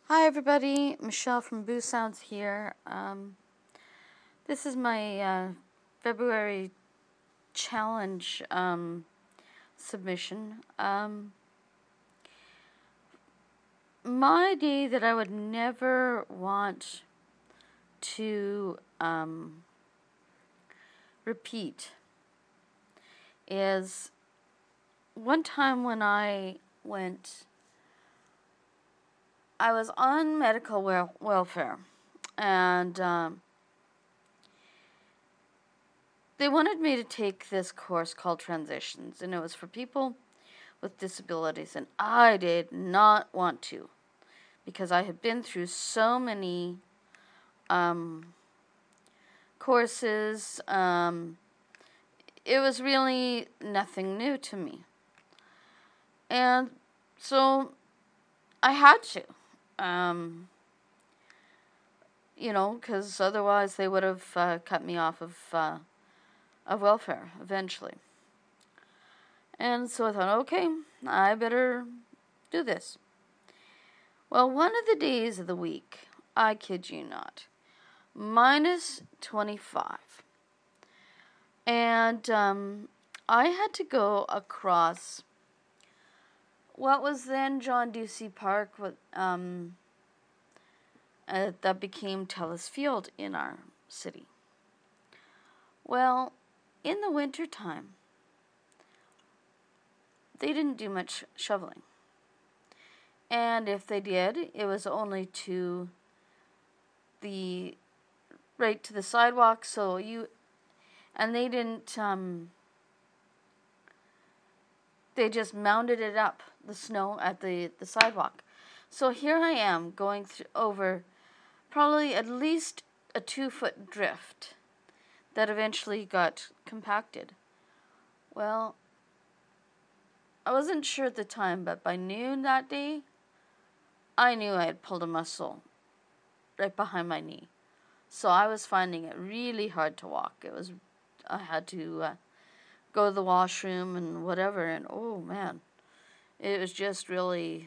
Hi everybody, Michelle from Boo Sounds here. This is my February challenge submission. My day that I would never want to repeat is one time when I was on medical welfare, and they wanted me to take this course called Transitions, and it was for people with disabilities, and I did not want to because I had been through so many courses. It was really nothing new to me, and so I had to. Because otherwise they would have cut me off of welfare eventually. And so I thought, okay, I better do this. Well, one of the days of the week, I kid you not, minus 25. And I had to go across what was then John Ducey Park, that became Telus Field in our city. Well, in the wintertime, they didn't do much shoveling. And if they did, it was only right to the sidewalk, and they didn't, they just mounded it up, the snow at the sidewalk. So here I am going over probably at least a 2-foot drift that eventually got compacted. Well, I wasn't sure at the time, but by noon that day, I knew I had pulled a muscle right behind my knee. So I was finding it really hard to walk. I had to go to the washroom and whatever, and oh man, it was just really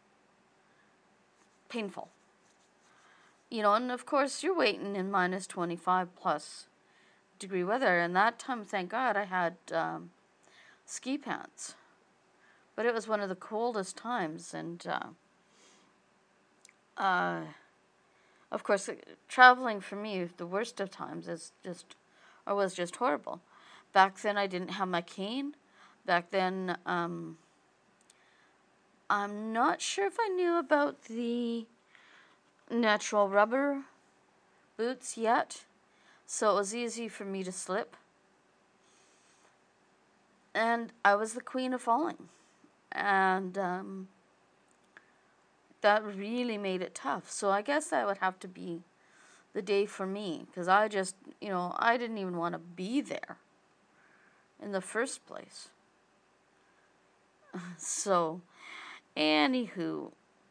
painful. And of course you're waiting in minus 25 plus degree weather, and that time, thank God, I had ski pants. But it was one of the coldest times, and of course, traveling for me, the worst of times, was just horrible. Back then, I didn't have my cane. Back then, I'm not sure if I knew about the natural rubber boots yet, so it was easy for me to slip. And I was the queen of falling. And that really made it tough. So I guess that would have to be the day for me, because I just, I didn't even want to be there in the first place. So, anywho,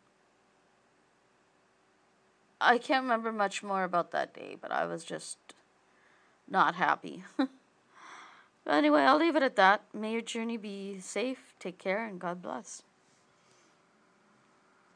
I can't remember much more about that day, but I was just not happy. But anyway, I'll leave it at that. May your journey be safe, take care, and God bless.